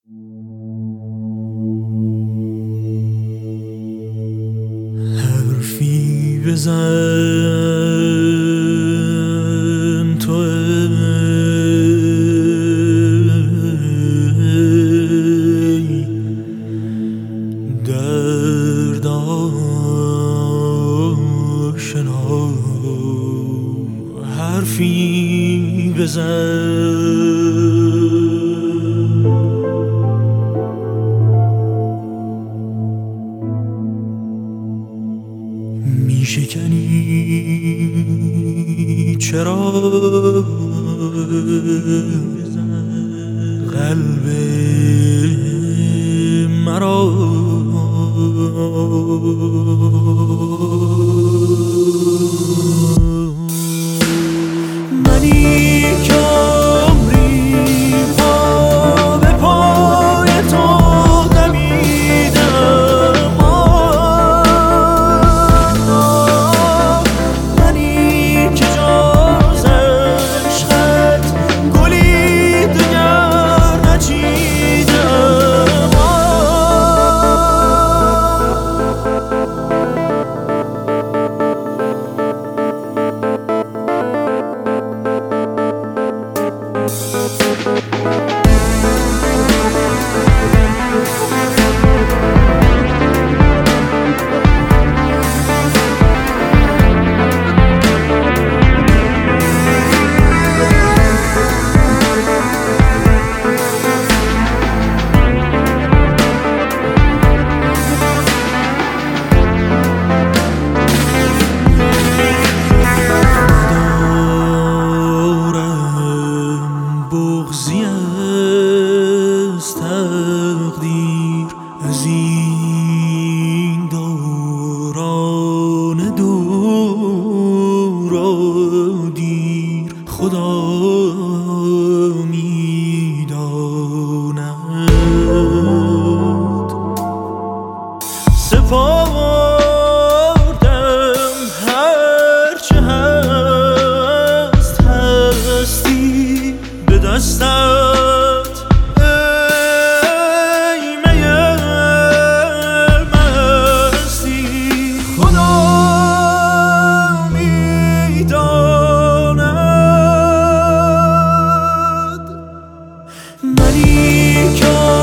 حرفی بزن تو ای درد آشنا، حرفی بزن می شکنی چرا قلب مرا؟ منی که عمری پا به پای تو دمیدم، منی که جز عشقت گلی دگر نچیدم. بغضی از تقدیر، از این دوران دور و دیر خدا میداند. سپردم هرچه هست هستی به دستت، ای می مستی. خدا میداند منی که